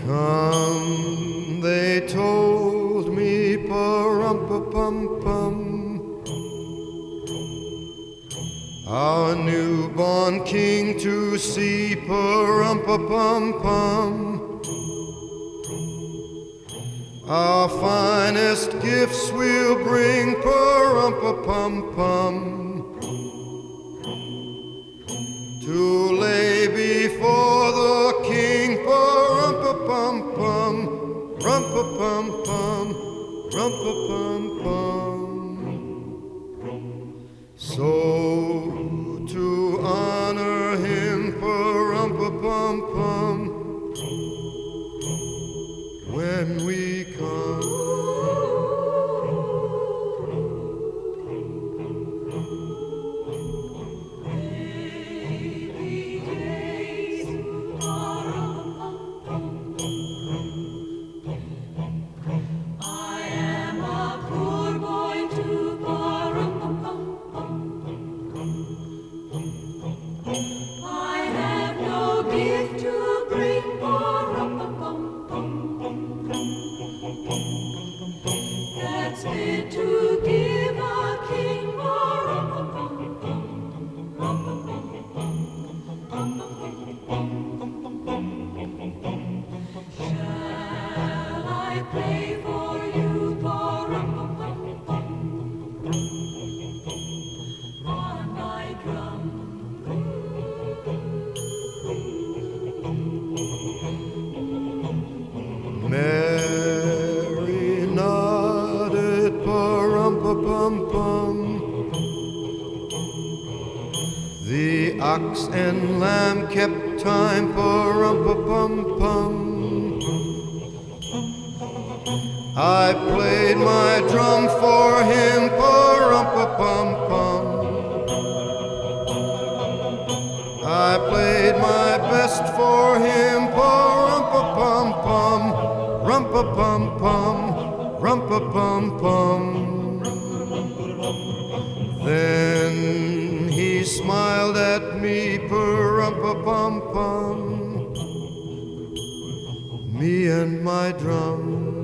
Come, they told me, pa-rum-pa-pum-pum, our newborn king to see, pa-rum-pa-pum-pum. Our finest gifts we'll bring, pa-rum-pa-pum-pum, to lay before the king, pa-rum-pa-pum-pum, rum-pa-pum-pum, rum-pa-pum-pum. So to honor him, pa-rum-pa-pum-pum, when we come. That's fit to give a king, shall I play for you, on my drum? Mary nodded, pa-rum-pa-pum-pum. The ox and lamb kept time, pa-rum-pa-pum-pum. I played my drum for him, pa-rum-pa-pum-pum. I played my best for him, pa-rum-pa-pum-pum, rum-pa-pum-pum, rum-pa-pum-pum. Then he smiled at me, pa-rum-pa-pum-pum, me and my drum.